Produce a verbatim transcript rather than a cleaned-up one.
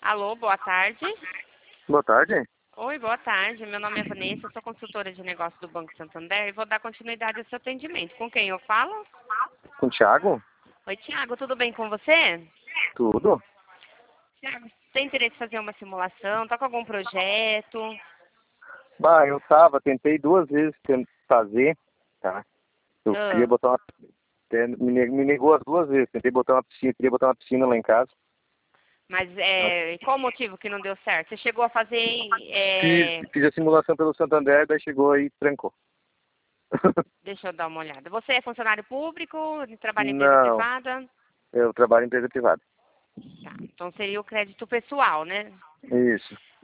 Alô, boa tarde. Boa tarde. Oi, boa tarde. Meu nome é Vanessa, eu sou consultora de negócios do Banco Santander e vou dar continuidade ao seu atendimento. Com quem eu falo? Com o Thiago? Oi, Tiago, tudo bem com você? Tudo? Tiago, tem interesse em fazer uma simulação? Tá com algum projeto? Bah, eu tava, tentei duas vezes ten- fazer, tá? Eu Ah, queria botar uma... até Me ne- me negou as duas vezes, tentei botar uma piscina, queria botar uma piscina lá em casa. mas é, qual o motivo que não deu certo? Você chegou a fazer... Fiz, é, fiz a simulação pelo Santander, daí chegou aí e trancou. deixa eu dar uma olhada. Você é funcionário público? Trabalha em empresa Não, privada? eu trabalho em empresa privada. Tá, então seria o crédito pessoal, né? Isso.